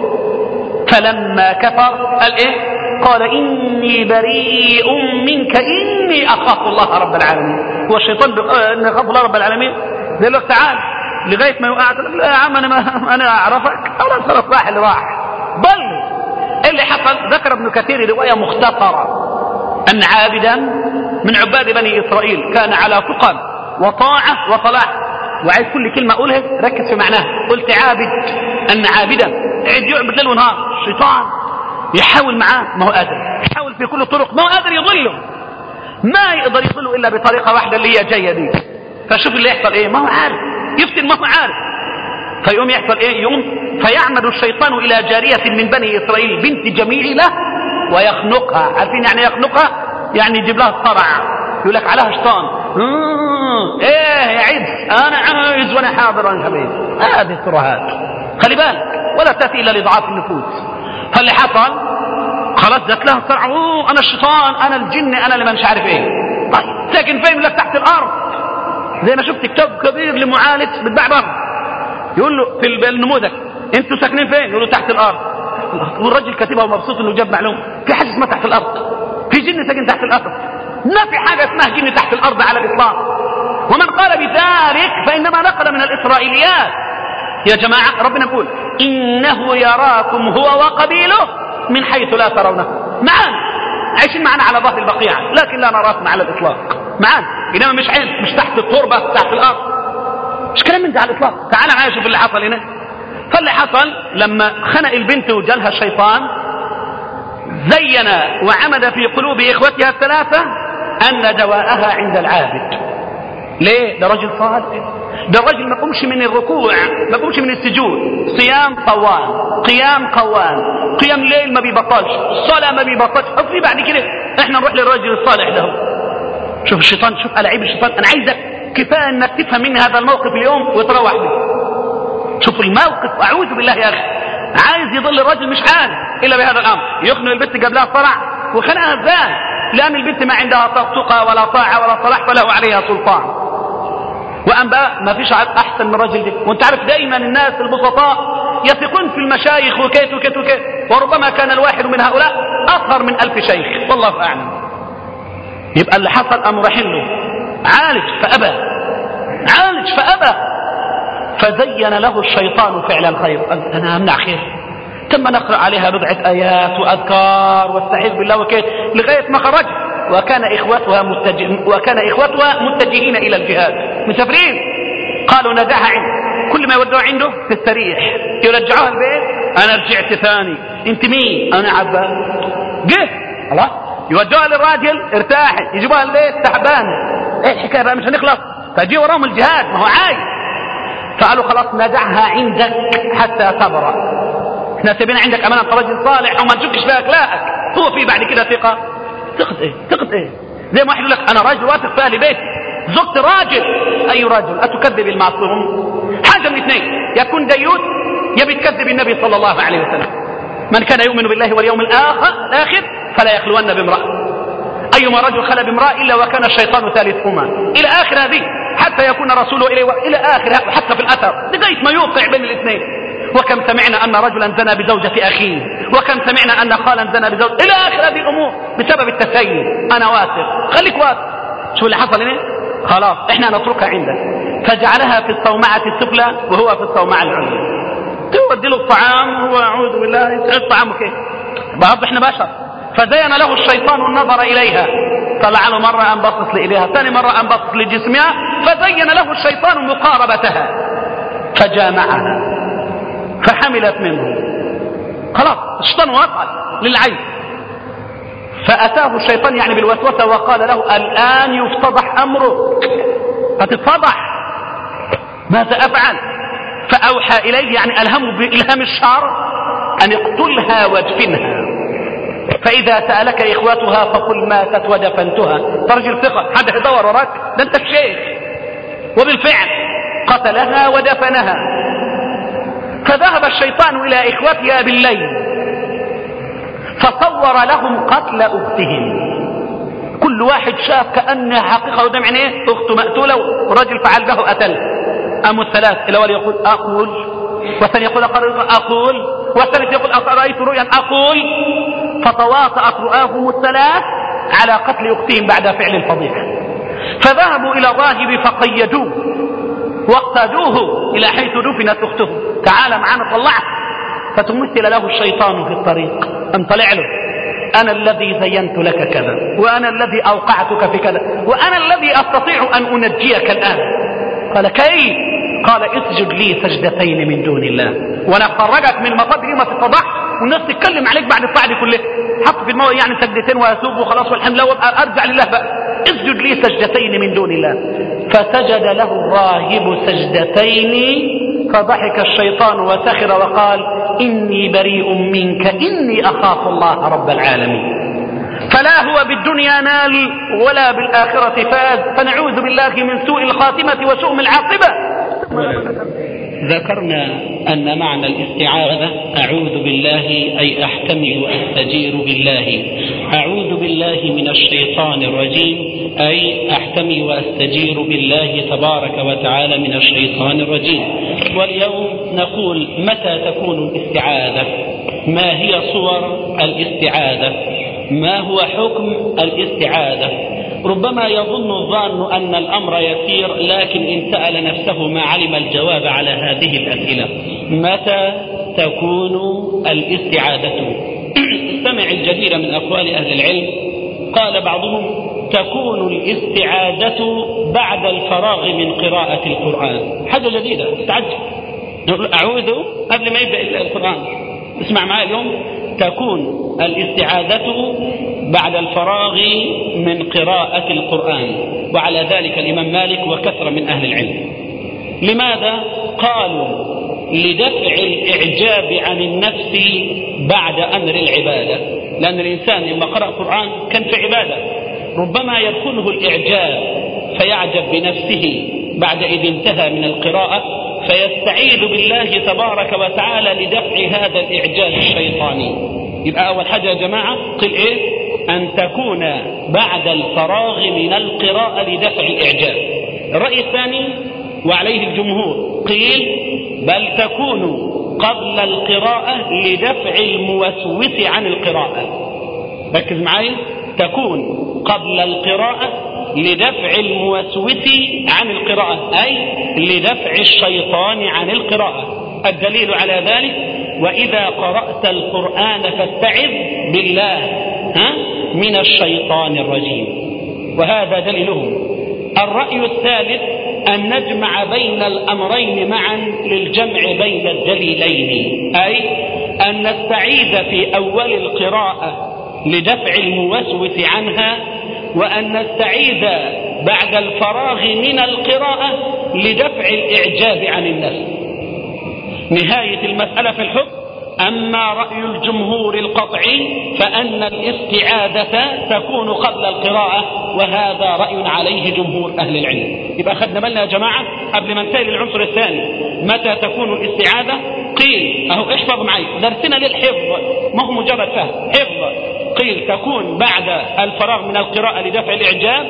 S3: فلما كفر قال إيه قال إني بريء منك إني أخاف الله رب العالمين. هو الشيطان إني أخاف الله رب العالمين زي له تعال لغاية ما يوقع لا يا عم أنا, ما أنا أعرفك أولا صرف راح اللي راح ضل. اللي حصل ذكر ابن كثير رواية مختصرة أن عابدا من عباد بني إسرائيل كان على تقى وطاعة وصلاح. وعايز كل كلمة أقولها ركز في معناها. قلت عابد أن عابدا عيد يعبد ليل ونهار الشيطان يحاول معاه ما هو قادر يحاول في كل الطرق ما هو قادر يضله ما يقدر يضله إلا بطريقة واحدة اللي هي جاية دي. فشوف اللي يحصل إيه ما هو عارف يفتن ما هو عارف فيقوم يحصل إيه يقوم فيعمد الشيطان إلى جارية من بني إسرائيل بنت جميلة ويخنقها. عارفين يعني يخنقها يعني يجيب لها الصرع يقول لك عليها شيطان ايه يا عز انا عايز وانا حاضر يا حبيبي. هذه الترهات خلي بالك ولا تاتي الا لضعاف النفوس. فاللي حصل خلاص جات لها الصرع انا الشيطان انا الجن انا اللي ما مش عارف ايه. طيب ساكن فين؟ يقول لك تحت الارض. زي ما شفت كتاب كبير لمعالج بتباع بره يقول له في النموذج انتوا ساكنين فين؟ يقول له تحت الارض. والراجل كاتبها ومبسوط انه جاب معلومه في حاجه اسمها تحت الارض في جن ساكن تحت الارض. ما في حاجة اسمها جن تحت الأرض على الإطلاق. ومن قال بذلك فإنما نقل من الإسرائيليات. يا جماعة ربنا يقول إنه يراكم هو وقبيله من حيث لا ترونه. معانا عايشين معانا على ظهر البقيعة لكن لا نراكم على الإطلاق. معانا إنما مش عين مش تحت التربة تحت الأرض مش كلام من ده على الإطلاق. تعال معايا شوف اللي حصل هنا. فاللي حصل لما خنق البنت وجالها الشيطان زين وعمد في قلوب إخوتها الثلاثة أن دواءها عند العابد. ليه؟ ده رجل صالح ده الرجل ما قمش من الركوع ما قمش من السجود صيام قوام قيام قوام قيام ليل ما بيبطلش الصلاة ما بيبطلش. أصلي بعد كده احنا نروح للرجل الصالح ده. شوف الشيطان شوف ألاعيب الشيطان. أنا عايزك كفاية أنك تفهم مني هذا الموقف اليوم وتروح به. شوف الموقف أعوذ بالله يا أخي عايز يضل الرجل مش عارف إلا بهذا الأمر يخنق البنت قبلها صرع وخنقها ازاي؟ لأن البنت ما عندها تقى ولا طاعة ولا صلاح فله عليها سلطان. وأنباء ما فيش أحسن من الرجل ده. وانت عارف دائما الناس البسطاء يثقون في المشايخ وكيت وكيت وكيت وربما كان الواحد من هؤلاء أصغر من ألف شيخ والله أعلم. يبقى اللي حصل أمر حله عالج فأبى عالج فأبى فزين له الشيطان فعل الخير. أنا أمنع خير ثم نقرأ عليها بضعة آيات وأذكار واستعيذ بالله وكيت لغاية ما خرج وكان إخوتها متجه وكان إخوتها متجهين إلى الجهاد مسافرين. قالوا ندعها عنده كل ما يودوها عنده تستريح يرجعوها البيت. أنا رجعت ثاني أنت مين؟ أنا عباد جه الله يودوها للراجل ارتاحت يجيبوها البيت تعبانة. ايه الحكاية بقى مش هنخلص فجي وراهم الجهاد ما هو عايز. فقالوا خلاص ندعها عندك حتى صبر احنا سيبنا عندك امانه رجل صالح وما نشكش في اخلاقك. هو في بعد كده ثقه ثقه ايه ثقه ايه زي ما واحد يقول لك انا راجل واثق في اهل بيتي زوجتي راجل. اي راجل اتكذب المعصوم؟ حاجه من اثنين يكون ديوث يا بتكذب النبي صلى الله عليه وسلم. من كان يؤمن بالله واليوم الآخر الآخر فلا يخلون بامرأة، أيما رجل خلى بامرأة إلا وكان الشيطان ثالثهما، إلى آخر هذه، حتى يكون رسوله إليه إلى آخر، حتى في الأثر لغاية ما يوقع بين الاثنين. وكم سمعنا أن رجلا زنى بزوجة أخيه، وكم سمعنا أن خالا زنى بزوجة، إلى آخر هذه الأمور بسبب التسيب. أنا واثق، خليك واثق. شو اللي حصل هنا؟ خلاص احنا نتركها عندك. فجعلها في الصومعة السفلى وهو في الصومعة العليا. تودي له الطعام وهو أعوذ بالله يسعد طعامه كيف؟ بعض احنا بشر. فزين له الشيطان النظر إليها، طلع له مرة أنبسط لإليها، ثاني مرة أنبسط لجسمها، فزين له الشيطان مقاربتها فجامعها فحملت منه. خلاص الشيطان وصل للعين. فأتاه الشيطان يعني بالوسوسة وقال له الآن يفتضح أمرك، هتتفضح، ماذا أفعل؟ فأوحى إليه يعني ألهمه بإلهام الشر أن اقتلها وادفنها، فإذا سألك إخواتها فقل ماتت ودفنتها. ترجل ثقة، حد يدور وراك، ده أنت الشيخ. وبالفعل قتلها ودفنها. فذهب الشيطان إلى إخوتها بالليل فصور لهم قتل أختهم. كل واحد شاف كأنها حقيقة قدام عينيه، أخته مقتولة ورجل فعل به قتل. أموا الثلاث، الأول يقول أقول، والثاني يقول أقول، والثالث يقول رأيت رؤيا أقول. فتواطأت رؤاهم الثلاث على قتل أختهم بعد فعل الفضيحة. فذهبوا إلى الراهب فقيدوه واقتادوه إلى حيث دفنت أخته. تعال معنا طلعه. فتمثل له الشيطان في الطريق، أن طلع له أنا الذي زينت لك كذا، وأنا الذي أوقعتك في كذا، وأنا الذي أستطيع أن أنجيك الآن. قال كيف؟ قال اسجد لي سجدتين من دون الله وانا افرجك من مصاب يوم تتضح والناس تتكلم عليك بعد الساعه دي كلها. حط في دماغه يعني سجدتين واسوب وخلاص والحمد لله وابقى ارجع لله بقى. اسجد لي سجدتين من دون الله. فسجد له الراهب سجدتين فضحك الشيطان وسخر وقال اني بريء منك اني اخاف الله رب العالمين. فلا هو بالدنيا نال ولا بالآخرة فاز، فنعوذ بالله من سوء الخاتمة وسوء العاقبة.
S6: ذكرنا أن معنى الاستعاذة أعوذ بالله أي أحتمي وأستجير بالله. أعوذ بالله من الشيطان الرجيم أي أحتمي وأستجير بالله تبارك وتعالى من الشيطان الرجيم. واليوم نقول متى تكون الاستعاذة؟ ما هي صور الاستعاذة؟ ما هو حكم الاستعاذة؟ ربما يظن الظان أن الأمر يسير، لكن إن سأل نفسه ما علم الجواب على هذه الأسئلة. متى تكون الاستعاذة؟ استمع الجدير من أقوال أهل العلم. قال بعضهم تكون الاستعاذة بعد الفراغ من قراءة القرآن. حاجة جديدة استعجل، نقول أعوذ قبل ما يبدأ القرآن. اسمع معي اليوم، تكون الاستعاذة بعد الفراغ من قراءة القرآن، وعلى ذلك الإمام مالك وكثرة من أهل العلم. لماذا؟ قالوا لدفع الإعجاب عن النفس بعد أمر العبادة، لأن الإنسان لما قرأ القرآن كان في عبادة، ربما يدخله الإعجاب فيعجب بنفسه بعد إذ انتهى من القراءة، فيستعيذ بالله تبارك وتعالى لدفع هذا الإعجاب الشيطاني. يبقى أول حاجة يا جماعة قل إيه؟ أن تكون بعد الفراغ من القراءة لدفع الإعجاب. الرأي الثاني وعليه الجمهور قيل بل تكون قبل القراءة لدفع الموسوس عن القراءة. ركز معي، تكون قبل القراءة لدفع الموسوس عن القراءة، أي لدفع الشيطان عن القراءة. الدليل على ذلك وإذا قرأت القرآن فاستعذ بالله ها من الشيطان الرجيم، وهذا دليلهم. الرأي الثالث أن نجمع بين الأمرين معا للجمع بين الدليلين، أي أن نستعيذ في أول القراءة لدفع الموسوس عنها، وأن نستعيذ بعد الفراغ من القراءة لدفع الإعجاب عن النفس. نهاية المسألة في الحكم. أما رأي الجمهور القطعي فأن الاستعاذة تكون قبل القراءة، وهذا رأي عليه جمهور أهل العلم. يبقى أخذنا بالنا يا جماعة قبل ما ننتهي للعنصر الثاني، متى تكون الاستعاذة؟ قيل اهو احفظ معي درسنا للحفظ ما هو مجرد فهم، حفظ. قيل تكون بعد الفراغ من القراءة لدفع الإعجاب،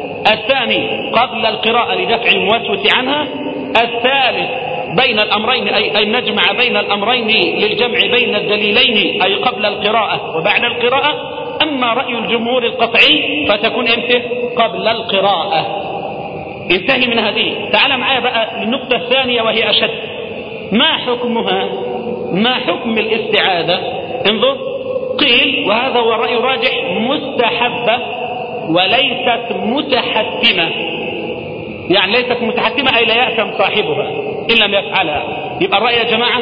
S6: الثاني قبل القراءة لدفع الموسوس عنها، الثالث بين الأمرين أي, أي نجمع بين الأمرين للجمع بين الدليلين أي قبل القراءة وبعد القراءة. أما رأي الجمهور القطعي فتكون امتى؟ قبل القراءة. انتهي من هذه. تعال معايا بقى للنقطة الثانية وهي أشد. ما حكمها؟ ما حكم الاستعاذة؟ انظر، قيل وهذا هو الرأي الراجح مستحبة وليست متحتمة. يعني ليست متحتمة أي لا يأثم صاحبها إن لم يفعلها. يبقى الرأي يا جماعة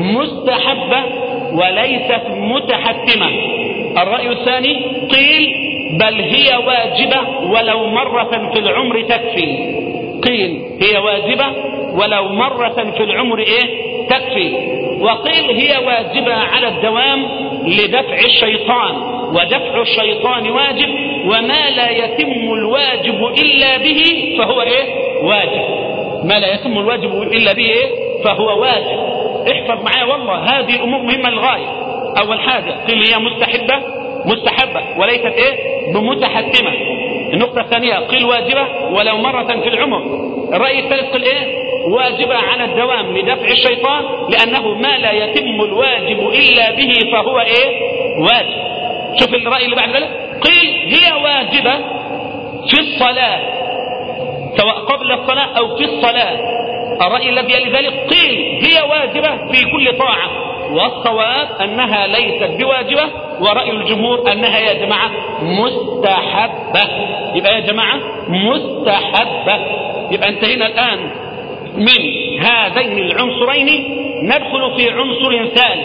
S6: مستحبة وليست متحتمة. الرأي الثاني قيل بل هي واجبة ولو مرة في العمر تكفي. قيل هي واجبة ولو مرة في العمر إيه؟ تكفي. وقيل هي واجبة على الدوام لدفع الشيطان، ودفع الشيطان واجب، وما لا يتم الواجب إلا به فهو إيه؟ واجب. ما لا يتم الواجب إلا به إيه؟ فهو واجب. احفظ معايا والله هذه الأمور مهمة للغاية. أول حاجة قيل هي مستحبة مستحبة وليست إيه؟ بمتحتمة. النقطة الثانية قيل واجبة ولو مرة في العمر. الرأي الثالث قيل إيه؟ واجبة على الدوام لدفع الشيطان، لأنه ما لا يتم الواجب إلا به فهو إيه؟ واجب. شوف الرأي اللي بعد ذلك قيل هي واجبة في الصلاة سواء قبل الصلاة أو في الصلاة. الرأي الذي يلي ذلك قيل هي واجبة في كل طاعة، والصواب أنها ليست بواجبة، ورأي الجمهور أنها يا جماعة مستحبة. يبقى يا جماعة مستحبة. يبقى انتهينا الآن من هذين العنصرين. ندخل في عنصر ثالث.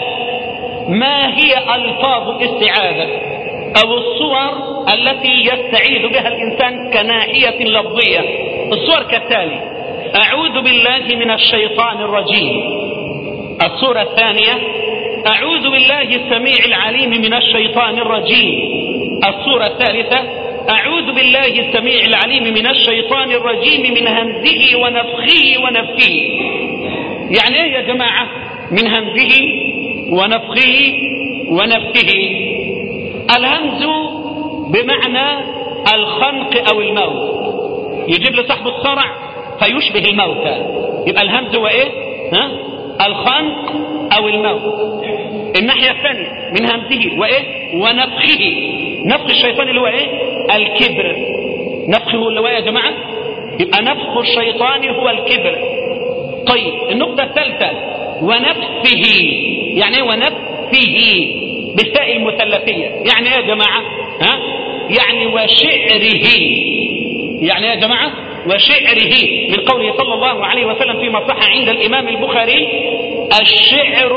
S6: ما هي ألفاظ الاستعاذة أو الصور التي يستعيذ بها الإنسان كناحية لفظية؟ الصور كالتالي: أعوذ بالله من الشيطان الرجيم. الصورة الثانية: أعوذ بالله السميع العليم من الشيطان الرجيم. الصورة الثالثة: أعوذ بالله السميع العليم من الشيطان الرجيم من همزه ونفخه ونفثه. يعني ايه يا جماعة من همزه ونفخه ونفثه؟ الهمز بمعنى الخنق أو الموت، يجيب لصاحب الصرع فيشبه الموتى. يبقى الهمز هو ايه؟ ها؟ الخنق أو الموت. الناحية الثانية من همزه وإيه؟ ونفخه. نفخ الشيطان اللي هو إيه؟ الكبر. نفخه اللي هو يا جماعة يبقى نفخ الشيطان هو الكبر. طيب النقطة الثالثة ونفسه. يعني ايه ونفسه؟ بالتاء المثلثية. يعني ايه يا جماعة؟ ها؟ يعني وشعره. يعني يا جماعة وشعره، من قوله صلى الله عليه وسلم فيما صح عند الإمام البخاري: الشعر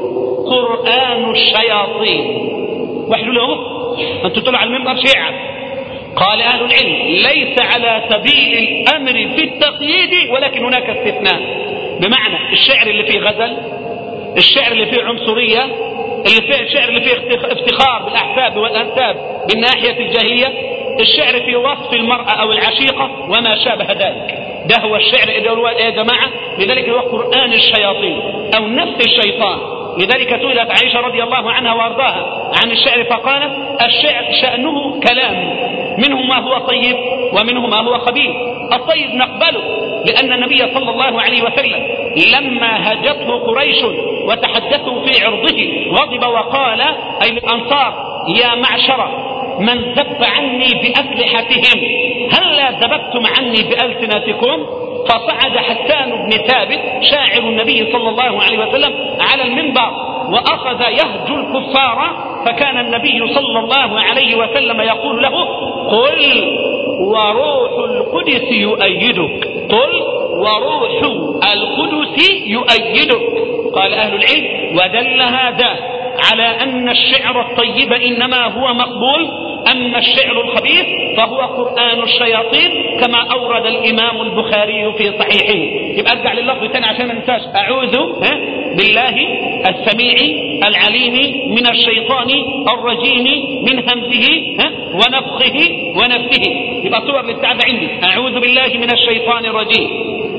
S6: قرآن الشياطين. واحلوا له أنتوا طلعوا على المنبر شعر. قال أهل العلم: ليس على سبيل الأمر في التقييد، ولكن هناك استثناء. بمعنى الشعر اللي فيه غزل، الشعر اللي فيه عنصرية، اللي فيه الشعر اللي فيه افتخار بالأحساب والأنساب بالناحية الجاهلية، الشعر في وصف المرأة أو العشيقة وما شابه ذلك. ده هو الشعر يا جماعة. لذلك هو قرآن الشياطين أو نفس الشيطان. لذلك سئلت عائشة رضي الله عنها وارضاها عن الشعر فقالت: الشعر شأنه كلام، منه ما هو طيب ومنه ما هو خبيث. الطيب نقبله، لأن النبي صلى الله عليه وسلم لما هجته قريش وتحدثوا في عرضه غضب وقال أي الأنصار: يا معشر من ذب عني بأسلحتهم هلا ذببتم عني بألسنتكم. فصعد حسان بن ثابت شاعر النبي صلى الله عليه وسلم على المنبر وأخذ يهجو الكفار، فكان النبي صلى الله عليه وسلم يقول له: قل وروح القدس يؤيدك، قل وروح القدس يؤيدك. قال أهل العلم: ودل هذا على أن الشعر الطيب إنما هو مقبول، أما الشعر الخبيث فهو قرآن الشياطين، كما أورد الإمام البخاري في صحيحه. يبقى أرجع لللفظ الثاني عشان ما ننساش: أعوذ بالله السميع العليم من الشيطان الرجيم من همزه ونفخه ونفثه. يبقى صور الاستعاذة عندي: أعوذ بالله من الشيطان الرجيم،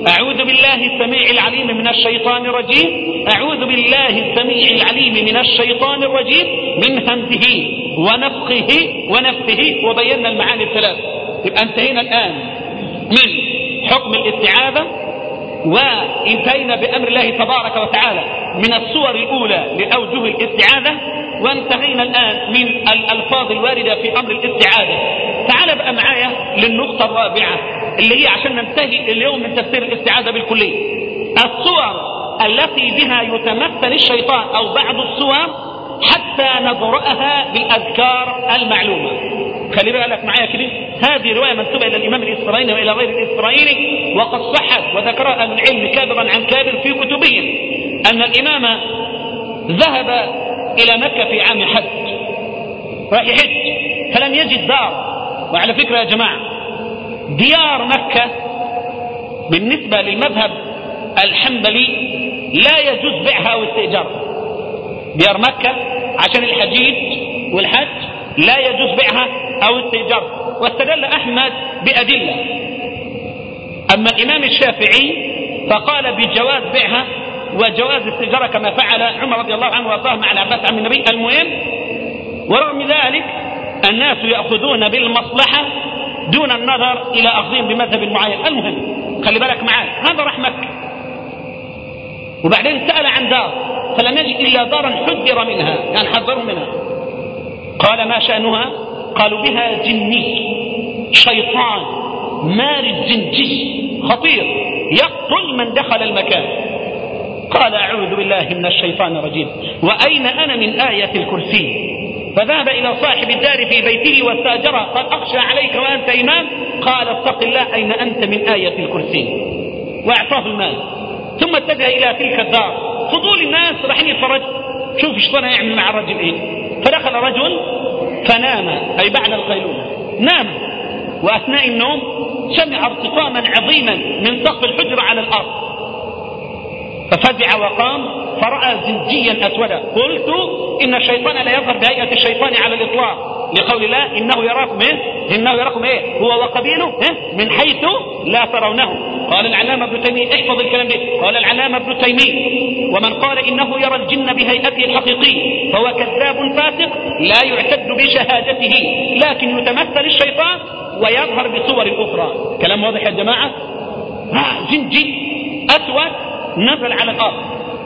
S6: أعوذ بالله السميع العليم من الشيطان الرجيم أعوذ بالله السميع العليم من الشيطان الرجيم من همزه ونفخه ونفثه، وبينا المعاني الثلاث. يبقى انتهينا الآن من حكم الاستعاذة، وانتهينا بأمر الله تبارك وتعالى من الصور الأولى لأوجه الاستعاذة، وانتهينا الآن من الألفاظ الواردة في أمر الاستعاذة. تعال بقى معايا للنقطة الرابعة اللي هي عشان ننتهي اليوم من تفسير الاستعاذة بالكلية، الصور التي بها يتمثل الشيطان أو بعض الصور حتى نقرأها بالأذكار المعلومة. خلي بالك معايا كده، هذه رواية منسوبة إلى الإمام الإسرائيلي وإلى غير الإسرائيلي، وقد صحت وذكرها أهل العلم كابرا عن كابر في كتبهم أن الإمام ذهب إلى مكة في عام حج، راح يحج فلم يجد دار. وعلى فكرة يا جماعة، ديار مكة بالنسبة للمذهب الحنبلي لا يجوز بيعها أو استئجارها. ديار مكة عشان الحجيج والحج لا يجوز بيعها أو استئجارها، واستدل أحمد بأدلة. أما الإمام الشافعي فقال بجواز بيعها وجواز استئجارها كما فعل عمر رضي الله عنه وارضاه مع العباس عم النبي. المهم، ورغم ذلك الناس يأخذون بالمصلحة دون النظر إلى أخذهم بمذهب معين. المهم خلي بالك معاي، هذا راح مكة وبعدين سأل عن دار فلم يجد إلا دارا حذر منها، يعني حذروا منها. قال ما شأنها؟ قالوا بها جني شيطان مارد زنجي خطير يقتل من دخل المكان. قال أعوذ بالله من الشيطان الرجيم، وأين أنا من آية الكرسي؟ فذهب إلى صاحب الدار في بيته واستأجره، قال أخشى عليك وأنت إمام، قال اتق الله أين أنت من آية الكرسي، وأعطاه المال. ثم اتجه إلى تلك الدار، فضول الناس راح يتفرج شوف الشيطان يعمل مع الرجل إيه. فدخل رجل فنام، أي بعد القيلولة نام، وأثناء النوم سمع ارتطاما عظيما من سقف الحجرة على الأرض، ففزع وقام فرأى زنجيا أسودا. قلت إن الشيطان لا يظهر بهيئة الشيطان على الإطلاق، لقول الله إنه يراكم إيه؟ إنه يراكم إيه؟ هو وقبيله إيه؟ من حيث لا ترونه. قال العلامة ابن تيمية، احفظ الكلام ده، قال العلامة ابن تيمية ومن قال إنه يرى الجن بهيئته الحقيقي فهو كذاب فاسق لا يعتد بشهادته، لكن يتمثل الشيطان ويظهر بصور أخرى. كلام واضح يا جماعة؟ آه زنجي أسود نزل على الأرض.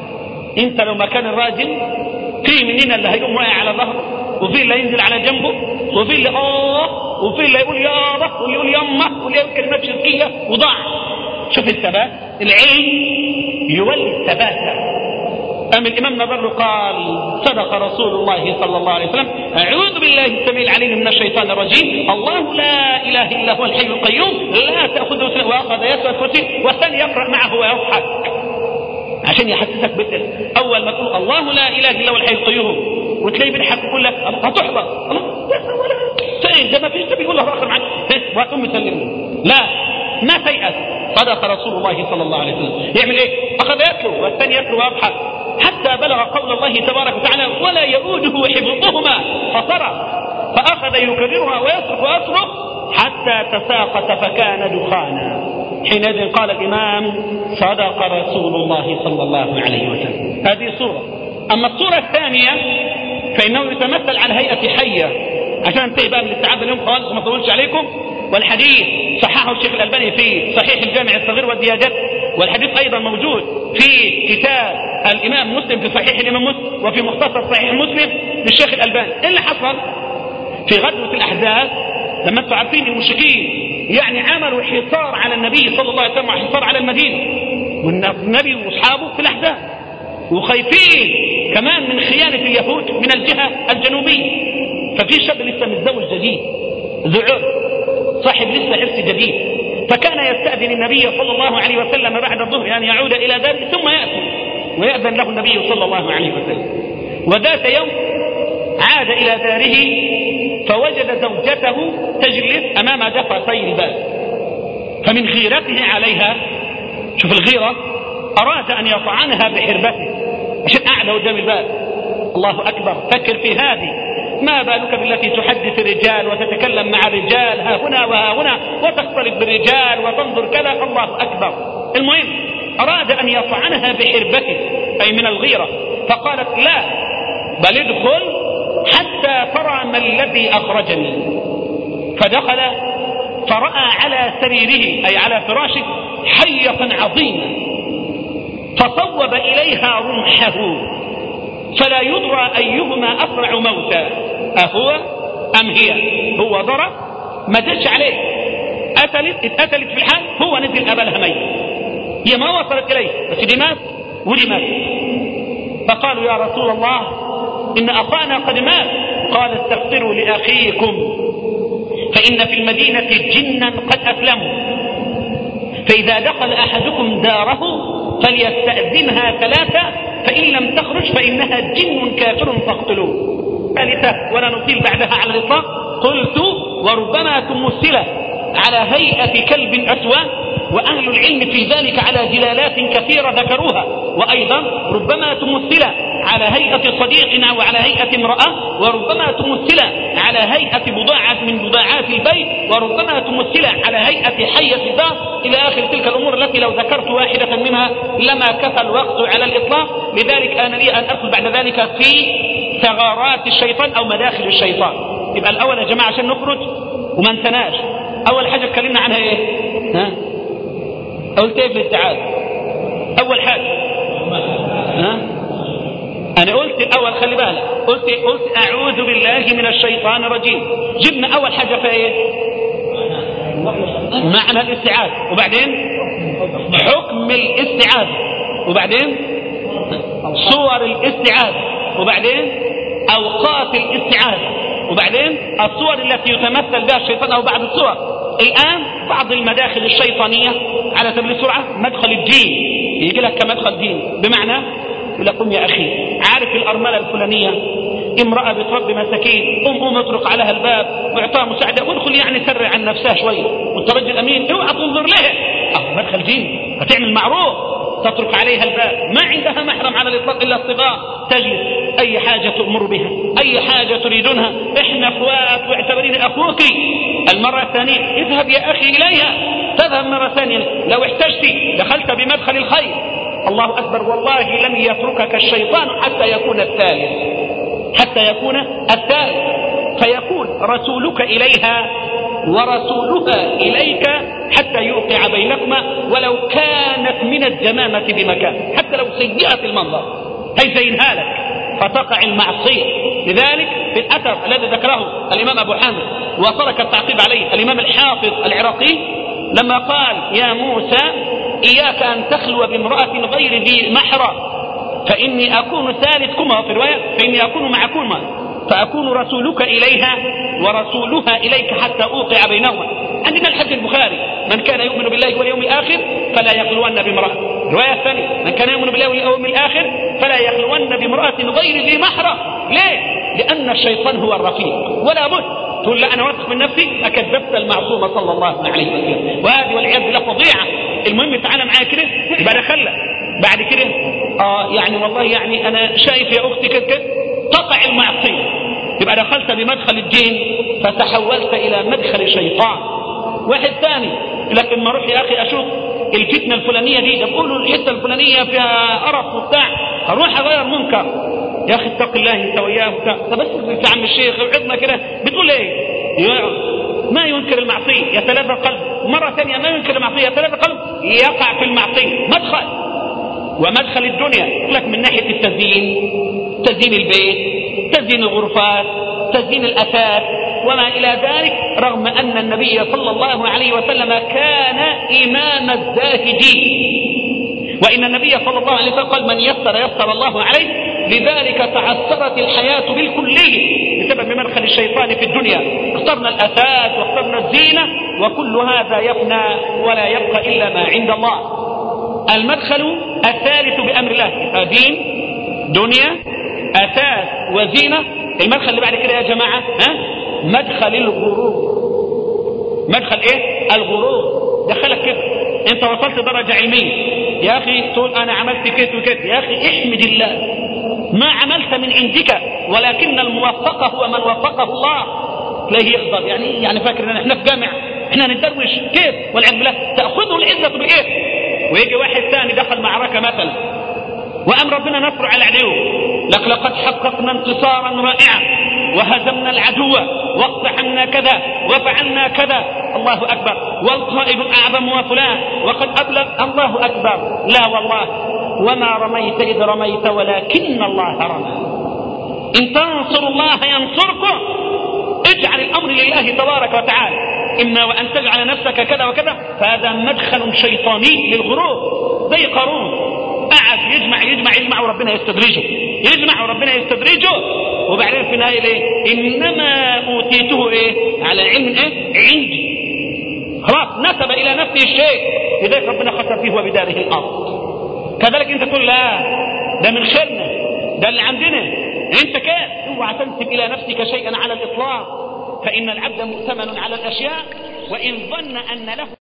S6: انت لو مكان الراجل في مننا اللي هيقوم واقع على ظهره، وفي اللي ينزل على جنبه، وفي اللي اه وفي اللي يقول يا رب، واللي يقول يمه، واللي يقول كلمات شركيه وضاع. شوف الثبات، العلم يولي الثبات. أم الإمام نظر قال صدق رسول الله صلى الله عليه وسلم أعوذ بالله السميع العليم من الشيطان الرجيم الله لا إله إلا هو الحي القيوم لا تأخذه سنة، وأخذ يسوى الكرسي والثاني يقرأ معه ويضحك عشان يحسسك بالدل. أول ما تقول الله لا إله إلا هو الحي القيوم وتلاقي بيضحك يقول لك هتحبط، الله سائل ده ما فيش، ده بيقول له آخر معك وهتقوم تسلمني. لا، ما تيأس، صدق رسول الله صلى الله عليه وسلم. يعمل إيه؟ أخذ يتلو والثاني يتلو ويضحك حتى بلغ قول الله تبارك وتعالى ولا يؤوده حفظهما فصرخ، فأخذ يكررها ويصرخ ويصرخ حتى تساقط فكان دخانا. حينئذ قال الإمام صدق رسول الله صلى الله عليه وسلم. هذه صورة. أما الصورة الثانية فإنه يتمثل على هيئة حية، عشان انتهي بقى من الاستعاذة اليوم خالص وما اطولش عليكم. والحديث صححه الشيخ الألباني في صحيح الجامع الصغير والزيادات، والحديث أيضا موجود في كتاب الإمام مسلم في صحيح الإمام مسلم وفي مختصر صحيح مسلم للشيخ الألباني. إيه اللي حصل في غزوة الأحزاب؟ لما انتم عارفين المشركين يعني عملوا حصار على النبي صلى الله عليه وسلم وحصار على المدينة، والنبي وأصحابه في الأحزاب، وخايفين كمان من خيانة اليهود من الجهة الجنوبية. ففي شاب لسه متزوج جديد ذو عرس، صاحب لسه عرس جديد، فكان يستأذن النبي صلى الله عليه وسلم بعد الظهر أن يعني يعود إلى داره ثم يأتي ويأذن له النبي صلى الله عليه وسلم. وذات يوم عاد إلى داره فوجد زوجته تجلس أمام دفتي الباب، فمن غيرته عليها، شوف الغيرة، أراد أن يطعنها بحربته عشان قاعدة قدام الباب. الله أكبر، فكر في هذه ما بالك بالتي تحدث الرجال وتتكلم مع الرجال ها هنا وها هنا وتختلط بالرجال وتنظر كذا. الله أكبر. المهم أراد أن يطعنها بحربته أي من الغيرة، فقالت لا بل ادخل حتى ترى ما الذي أخرجني. فدخل فرأى على سريره أي على فراشه حية عظيمة، فصوب إليها رمحه فلا يدرى أيهما أسرع موتا، أهو أم هي. هو ضرب ما جاش عليه، أتلت اتقتلت في الحال، هو نزل أبلها ميت، هي ما وصلت إليه بس دي مات ودي مات. فقالوا يا رسول الله إن أخانا قد مات. قال استغفروا لأخيكم فإن في المدينة جنا قد أسلموا، فإذا دخل أحدكم داره فليستأذنها ثلاثة فإن لم تخرج فإنها جن كافر فاقتلوه. ثالثة ولا نطيل بعدها على الإطلاق. قلت وربما تمثل على هيئة كلب أسود، وأهل العلم في ذلك على دلالات كثيرة ذكروها، وأيضا ربما تمثل على هيئة صديق أو على هيئة امرأة، وربما تمثل على هيئة بضاعة من بضاعات البيت، وربما تمثل على هيئة حية الدار إلى آخر تلك الأمور التي لو ذكرت واحدة منها لما كفى الوقت على الإطلاق. لذلك أنا لي أن أدخل بعد ذلك في ثغرات الشيطان أو مداخل الشيطان. يبقى الأول يا جماعة عشان نخرج وما انسناش، أول حاجة اتكلمنا عنها إيه؟ ها؟ قلت إيه في الاستعاذة؟ أول حاجة ها؟ أنا قلت الأول خلي بالك، قلت قلت أعوذ بالله من الشيطان الرجيم. جبنا أول حاجة في إيه؟ معنى الاستعاذة، وبعدين حكم الاستعاذة، وبعدين صور الاستعاذة، وبعدين أوقات الاستعاذة، وبعدين الصور التي يتمثل بها الشيطان أو بعض الصور. الآن بعض المداخل الشيطانية على سبيل السرعة مدخل الدين، يجي لك كمدخل دين، بمعنى يقول لكم يا أخي عارف الأرملة الفلانية امرأة بتربي مساكين، قوم قوم اطرق عليها الباب واعطاها مساعدة وادخل يعني سر عن نفسها شوية وانت رجل أمين اوعى تنظر لها. اه مدخل دين، هتعمل معروف تترك عليها الباب، ما عندها محرم على الإطلاق إلا الصغار، تجلس أي حاجة تؤمر بها أي حاجة تريدونها، إحنا أخوات واعتبريني أخوك. المرة الثانية اذهب يا أخي إليها، تذهب مرة ثانية لو احتجت دخلت بمدخل الخير. الله أكبر. والله لن يتركك الشيطان حتى يكون الثالث، حتى يكون الثالث فيكون رسولك إليها ورسولها إليك حتى يوقع بينكما ولو كانت من الجمامة بمكان، حتى لو سيئة المنظر هيزينها لك فتقع المعصية. لذلك في الأثر الذي ذكره الإمام أبو حامد وترك التعقيب عليه الإمام الحافظ العراقي لما قال يا موسى إياك أن تخلو بامرأة غير ذي محرم فإني أكون ثالثكما، في رواية فإني أكون معكما فأكون رسولك إليها ورسولها إليك حتى أوقع بينهما. عندنا الحديث البخاري من كان يؤمن بالله واليوم الآخر فلا يخلون بامرأة. الرواية الثانية من كان يؤمن بالله واليوم الآخر فلا يخلون بامرأة غير ذي محرم. ليه؟ لأن الشيطان هو الرفيق ولا بد تقول لا أنا واثق من نفسي أكذبت المعصومة صلى الله عليه وسلم، وهذه والعياذ بالله فظيعة. المهم تعالى معايا كده يبقى دخلنا بعد كده آه يعني والله يعني أنا شايف يا أختي كده تقع المعصية، يبقى دخلت بمدخل الدين فتحولت إلى مدخل الشيطان. واحد ثاني لكن ما اروح يا أخي أشوف الفتنة الفلانية دي يقولوا الحتة الفلانية فيها قرف وبتاع أروح أغير منكر، يا أخي اتق الله أنت وياه وبتاع. طب بس يا عم الشيخ وعظنا كده بتقول إيه؟ ما ينكر المعصية يتلذذ قلب، مرة ثانية ما ينكر المعصية يتلذذ قلب يقع في المعصية. مدخل ومدخل الدنيا يقول لك من ناحية التزيين، تزيين البيت، تزيين الغرفات، تزيين الأثاث وما إلى ذلك، رغم أن النبي صلى الله عليه وسلم كان إمام الزاهدين، وإن النبي صلى الله عليه وسلم قال من يسر يسر الله عليه. لذلك تعثرت الحياة بالكلية بسبب مدخل الشيطان في الدنيا، اخترنا الأثاث واخترنا الزينة وكل هذا يفنى ولا يبقى إلا ما عند الله. المدخل الثالث بأمر الله دين دنيا أثاث وزينة. المدخل اللي بعد كده يا جماعة ها؟ مدخل الغرور. مدخل ايه؟ الغرور. دخلك كده انت وصلت درجة علمية يا اخي تقول انا عملت كده وكده، يا اخي احمد الله ما عملت من عندك ولكن الموفق هو من وفقه الله. تلاقيه يغضب، يعني يعني فاكر ان احنا في جامع احنا ندروش كيف، والعياذ بالله تاخذه العزه بالايه. ويجي واحد ثاني دخل معركه مثلا وأم ربنا نصر على عدوه، لك لقد حققنا انتصارا رائعا وهزمنا العدو واقتحمنا كذا وفعلنا كذا، الله أكبر، والقائد الأعظم وفلان وقد أبلغ، الله أكبر. لا والله، وما رميت إذ رميت ولكن الله رمى. إن تنصروا الله ينصركم. اجعل الأمر لله تبارك وتعالى. إما وأن تجعل نفسك كذا وكذا، فهذا مدخل شيطاني للغرور. زي قارون قعد يجمع يجمع يجمع وربنا يستدرجه، يجمع وربنا يستدرجه، وبعدين في النهايه ايه؟ انما اوتيته ايه؟ على علم ايه؟ عندي. خلاص نسب الى نفسه الشيء، لذلك ربنا خسر فيه وبداره الارض. كذلك انت تقول لا ده من خيرنا، ده اللي عندنا، انت كيف؟ اوعى تنسب الى نفسك شيئا على الاطلاق، فان العبد مؤتمن على الاشياء وان ظن ان له